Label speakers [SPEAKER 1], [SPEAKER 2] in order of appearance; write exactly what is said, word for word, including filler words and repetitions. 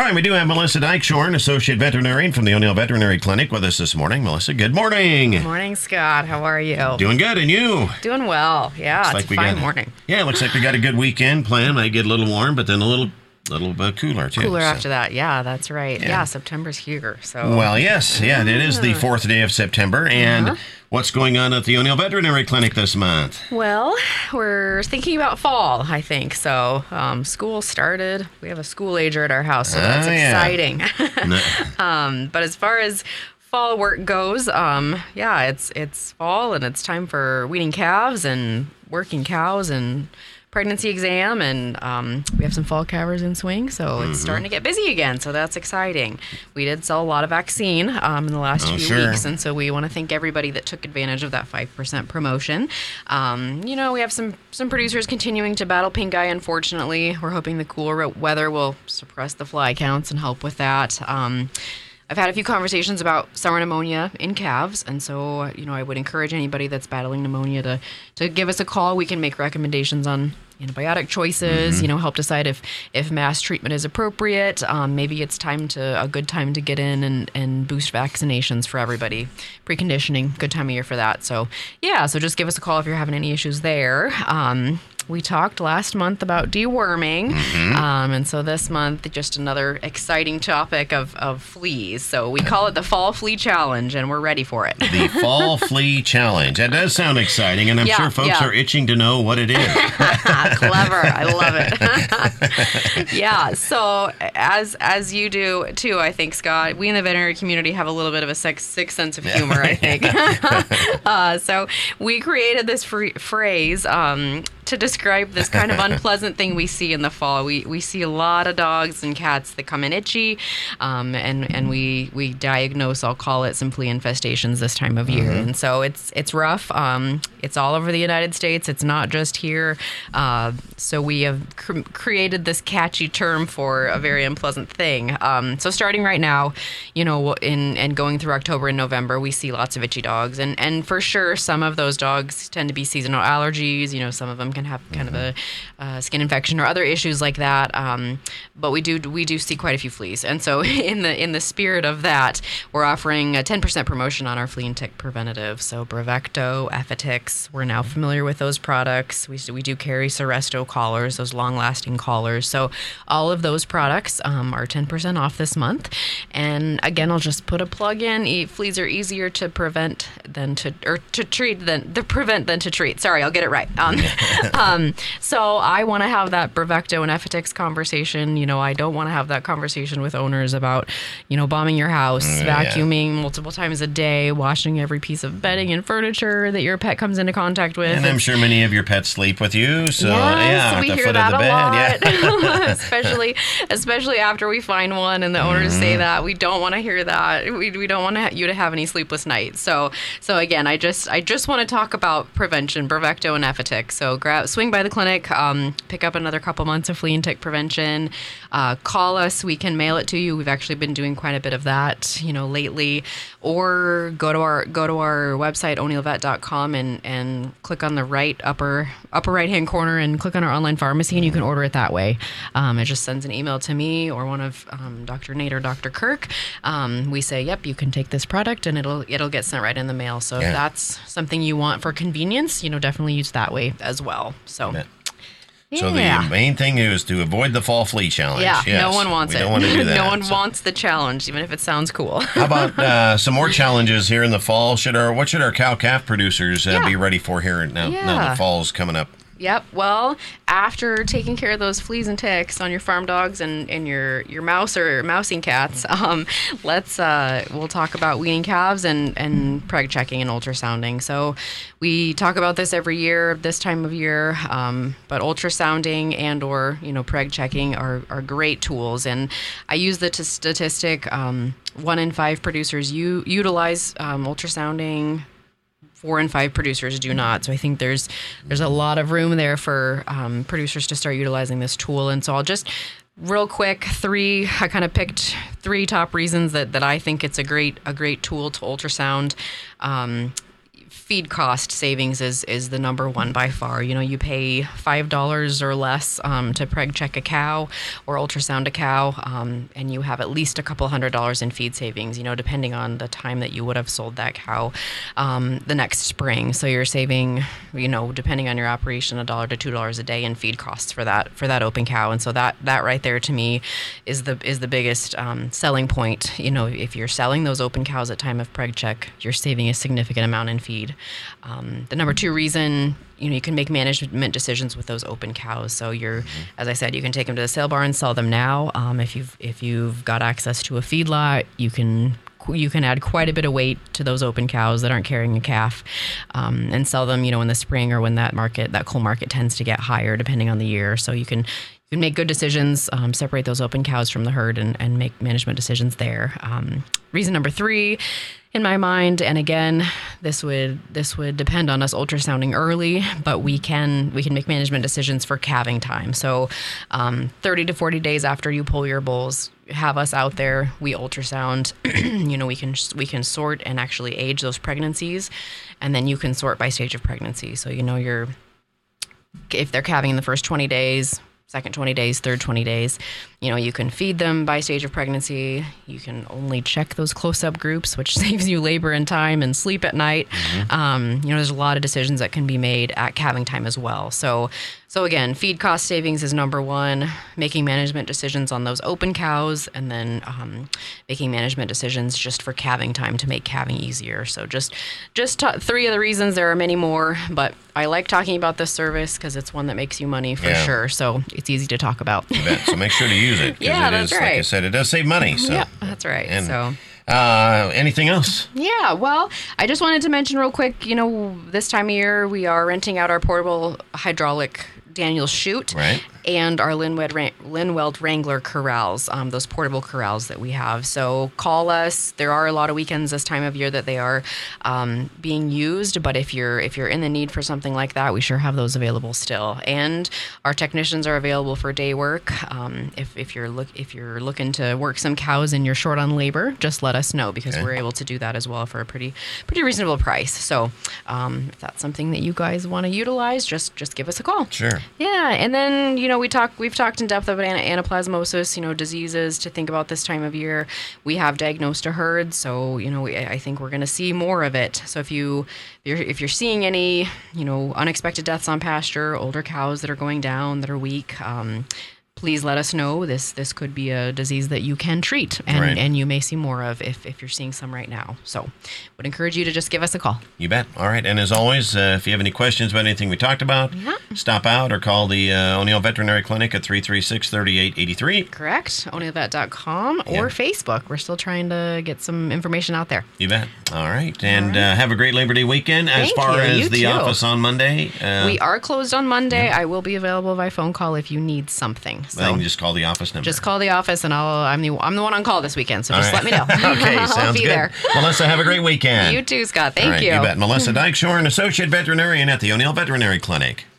[SPEAKER 1] All right, we do have Melissa Dykeshorn, Associate Veterinarian from the O'Neill Veterinary Clinic, with us this morning. Melissa, good morning.
[SPEAKER 2] Good morning, Scott. How are you?
[SPEAKER 1] Doing good, and you?
[SPEAKER 2] Doing well. Yeah,
[SPEAKER 1] looks
[SPEAKER 2] it's
[SPEAKER 1] like
[SPEAKER 2] a
[SPEAKER 1] we
[SPEAKER 2] fine
[SPEAKER 1] got,
[SPEAKER 2] morning.
[SPEAKER 1] Yeah, it looks like we got a good weekend planned. Might get a little warm, but then a little little bit cooler, too.
[SPEAKER 2] Cooler
[SPEAKER 1] so.
[SPEAKER 2] after that. Yeah, that's right.
[SPEAKER 1] Yeah.
[SPEAKER 2] Yeah, September's here. So.
[SPEAKER 1] Well, yes. Yeah, it is the fourth day of September, and
[SPEAKER 2] Uh-huh.
[SPEAKER 1] what's going on at the O'Neill Veterinary Clinic this month?
[SPEAKER 2] Well, we're thinking about fall, I think. So um, school started. We have a school ager at our house, so that's
[SPEAKER 1] Oh, yeah.
[SPEAKER 2] exciting. um, but as far as fall work goes, um, yeah, it's it's fall and it's time for weaning calves and working cows and pregnancy exam, and um, we have some fall calvers in swing, so
[SPEAKER 1] Mm-hmm.
[SPEAKER 2] it's starting to get busy again, so that's exciting. We did sell a lot of vaccine um, in the last
[SPEAKER 1] Oh,
[SPEAKER 2] few
[SPEAKER 1] sure.
[SPEAKER 2] weeks, and so we want to thank everybody that took advantage of that five percent promotion. Um, you know, we have some, some producers continuing to battle pink eye, unfortunately. We're hoping the cooler weather will suppress the fly counts and help with that. Um, I've had a few conversations about summer pneumonia in calves, and so, you know, I would encourage anybody that's battling pneumonia to, to give us a call. We can make recommendations on antibiotic choices,
[SPEAKER 1] Mm-hmm.
[SPEAKER 2] you know, help decide if, if mass treatment is appropriate. Um, maybe it's time to a good time to get in and, and boost vaccinations for everybody. Preconditioning, good time of year for that. So, yeah, so just give us a call if you're having any issues there. Um, we talked last month about deworming,
[SPEAKER 1] Mm-hmm.
[SPEAKER 2] um, and so this month, just another exciting topic of, of fleas. So we call it the Fall Flea Challenge, and we're ready for it.
[SPEAKER 1] The Fall Flea Challenge. That does sound exciting, and I'm
[SPEAKER 2] Yeah,
[SPEAKER 1] sure folks
[SPEAKER 2] yeah.
[SPEAKER 1] are itching to know what it is.
[SPEAKER 2] Clever. I love it. Yeah. So as as you do too, I think, Scott, we in the veterinary community have a little bit of a sex, sick sense of humor, I think. uh, so we created this free, phrase um, to describe this kind of unpleasant thing we see in the fall. We we see a lot of dogs and cats that come in itchy, um, and and we we diagnose, I'll call it, some flea infestations this time of year. And so it's it's rough. Um, it's all over the United States. It's not just here. Uh, so we have cr- created this catchy term for a very unpleasant thing. Um, so starting right now, you know, in and going through October and November, we see lots of itchy dogs, and and for sure, some of those dogs tend to be seasonal allergies. You know, some of them can have kind of a uh, skin infection or other issues like that. Um, but we do we do see quite a few fleas, and so in the in the spirit of that, we're offering a ten percent promotion on our flea and tick preventative. So Bravecto, Effetix, we're now familiar with those products. We we do carry Seresto collars, those long-lasting collars. So all of those products um, are ten percent off this month. And again, I'll just put a plug in. E- fleas are easier to prevent than to or to treat than to prevent than to treat. Sorry, I'll get it right. Um, um, so I want to have that Bravecto and Effetix conversation. You know, I don't want to have that conversation with owners about, you know, bombing your house,
[SPEAKER 1] Mm, yeah.
[SPEAKER 2] vacuuming multiple times a day, washing every piece of bedding and furniture that your pet comes into contact with.
[SPEAKER 1] And I'm sure many of your pets sleep with you, so
[SPEAKER 2] Yes,
[SPEAKER 1] yeah, at
[SPEAKER 2] we
[SPEAKER 1] the
[SPEAKER 2] hear
[SPEAKER 1] foot
[SPEAKER 2] that
[SPEAKER 1] of the
[SPEAKER 2] a
[SPEAKER 1] bed.
[SPEAKER 2] lot.
[SPEAKER 1] Yeah.
[SPEAKER 2] especially, especially after we find one and the owners say that. We don't want to hear that. We, we don't want to ha- you to have any sleepless nights. So so again, I just I just want to talk about prevention, Bravecto and Effetix. So grab swing by the clinic, um, pick up another couple months of flea and tick prevention. Uh, call us. We can mail it to you. We've actually been doing quite a bit of that, you know, lately. Or go to our go to our website o'neill vet dot com and and click on the right upper upper right hand corner and click on our online pharmacy, and you can order it that way. Um, it just sends an email to me or one of um, Doctor Nate or Doctor Kirk. Um, we say, yep, you can take this product, and it'll it'll get sent right in the mail. So
[SPEAKER 1] Yeah.
[SPEAKER 2] if that's something you want for convenience, you know, definitely use that way as well. So.
[SPEAKER 1] Yeah. So
[SPEAKER 2] Yeah.
[SPEAKER 1] the main thing is to avoid the fall flea challenge.
[SPEAKER 2] Yeah,
[SPEAKER 1] Yes.
[SPEAKER 2] no one wants
[SPEAKER 1] we
[SPEAKER 2] it.
[SPEAKER 1] Don't want to do that.
[SPEAKER 2] no one
[SPEAKER 1] so.
[SPEAKER 2] wants the challenge, even if it sounds cool.
[SPEAKER 1] How about uh, some more challenges here in the fall? Should our what should our cow calf producers uh,
[SPEAKER 2] Yeah.
[SPEAKER 1] be ready for here now? Now
[SPEAKER 2] Yeah.
[SPEAKER 1] the fall's coming up.
[SPEAKER 2] Yep. Well, after taking care of those fleas and ticks on your farm dogs and, and your, your mouse or mousing cats, um, let's uh, we'll talk about weaning calves and, and preg checking and ultrasounding. So we talk about this every year, this time of year, um, but ultrasounding and or you know preg checking are, are great tools. And I use the t- statistic: um, one in five producers u- utilize um, ultrasounding. Four and five producers do not. So I think there's there's a lot of room there for um, producers to start utilizing this tool. And so I'll just real quick, three, I kind of picked three top reasons that, that I think it's a great a great tool to ultrasound. Um, feed cost savings is is the number one by far. You know, you pay five dollars or less um, to preg check a cow or ultrasound a cow, um, and you have at least a couple hundred dollars in feed savings, you know, depending on the time that you would have sold that cow um, the next spring. So you're saving, you know, depending on your operation, a dollar to two dollars a day in feed costs for that for that open cow. And so that that right there to me is the is the biggest um, selling point. You know, if you're selling those open cows at time of preg check, you're saving a significant amount in feed. Um, the number two reason, you know, you can make management decisions with those open cows. So you're, mm-hmm. as I said, you can take them to the sale barn, sell them now. Um, if you've if you've got access to a feedlot, you can you can add quite a bit of weight to those open cows that aren't carrying a calf, um, and sell them, you know, in the spring or when that market, that coal market tends to get higher depending on the year. So you can you can make good decisions, um, separate those open cows from the herd, and, and make management decisions there. Um, reason number three, in my mind, and again, this would this would depend on us ultrasounding early, but we can we can make management decisions for calving time. So, um, thirty to forty days after you pull your bulls, have us out there. We ultrasound. you know, we can we can sort and actually age those pregnancies, and then you can sort by stage of pregnancy. So you know you're if they're calving in the first twenty days. Second twenty days, third twenty days, you know, you can feed them by stage of pregnancy. You can only check those close-up groups, which saves you labor and time and sleep at night. Mm-hmm. Um, you know, there's a lot of decisions that can be made at calving time as well. So, so again, feed cost savings is number one. Making management decisions on those open cows, and then um, making management decisions just for calving time to make calving easier. So just, just t- three of the reasons. There are many more, but I like talking about this service because it's one that makes you money for
[SPEAKER 1] yeah.
[SPEAKER 2] sure. So it's easy to talk about.
[SPEAKER 1] You bet. So make sure to use it.
[SPEAKER 2] Yeah,
[SPEAKER 1] it
[SPEAKER 2] that's
[SPEAKER 1] is,
[SPEAKER 2] right.
[SPEAKER 1] Like I said, it does save money. So.
[SPEAKER 2] Yeah, that's right.
[SPEAKER 1] And,
[SPEAKER 2] so.
[SPEAKER 1] Uh, anything else?
[SPEAKER 2] Yeah, well, I just wanted to mention real quick, you know, this time of year we are renting out our portable hydraulic Daniel's chute,
[SPEAKER 1] right,
[SPEAKER 2] and our Linweld, Linweld Wrangler corrals, um, those portable corrals that we have. So call us. There are a lot of weekends this time of year that they are um, being used, but if you're if you're in the need for something like that, we sure have those available still. And our technicians are available for day work. Um, if if you're look if you're looking to work some cows and you're short on labor, just let us know, because okay. we're able to do that as well for a pretty pretty reasonable price. So um, if that's something that you guys want to utilize, just just give us a call.
[SPEAKER 1] Sure.
[SPEAKER 2] Yeah, and then, you know, we talk, we've talked in depth about anaplasmosis, you know, diseases to think about this time of year. We have diagnosed a herd, so, you know, we, I think we're going to see more of it. So if, you, if you're, if you're seeing any, you know, unexpected deaths on pasture, older cows that are going down, that are weak, um, please let us know. This this could be a disease that you can treat, and,
[SPEAKER 1] right.
[SPEAKER 2] and you may see more of if, if you're seeing some right now. So would encourage you to just give us a call.
[SPEAKER 1] You bet. All right. And as always, uh, if you have any questions about anything we talked about, yeah. stop out or call the uh, O'Neill Veterinary Clinic at three three six, three eight eight three. Correct.
[SPEAKER 2] O'Neill Vet dot com
[SPEAKER 1] yeah.
[SPEAKER 2] or Facebook. We're still trying to get some information out there.
[SPEAKER 1] You bet. All right. And
[SPEAKER 2] All right.
[SPEAKER 1] Uh, have a great Labor Day weekend. As
[SPEAKER 2] Thank
[SPEAKER 1] far
[SPEAKER 2] you.
[SPEAKER 1] as
[SPEAKER 2] You
[SPEAKER 1] the
[SPEAKER 2] too.
[SPEAKER 1] office on Monday. Uh,
[SPEAKER 2] we are closed on Monday.
[SPEAKER 1] Yeah.
[SPEAKER 2] I will be available by phone call if you need something. So
[SPEAKER 1] well, you can just call the office number.
[SPEAKER 2] Just call the office, and I'll. I'm the. I'm the one on call this weekend, so just
[SPEAKER 1] right.
[SPEAKER 2] let me know.
[SPEAKER 1] Okay,
[SPEAKER 2] I'll
[SPEAKER 1] sounds
[SPEAKER 2] be
[SPEAKER 1] good.
[SPEAKER 2] there.
[SPEAKER 1] Melissa, have a great weekend.
[SPEAKER 2] You too, Scott. Thank
[SPEAKER 1] All right,
[SPEAKER 2] you.
[SPEAKER 1] You bet. Melissa Dykeshore, an associate veterinarian at the O'Neill Veterinary Clinic.